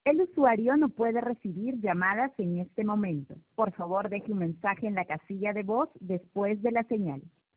El usuario no puede recibir llamadas en este momento. Por favor, deje un mensaje en la casilla de voz después de la señal.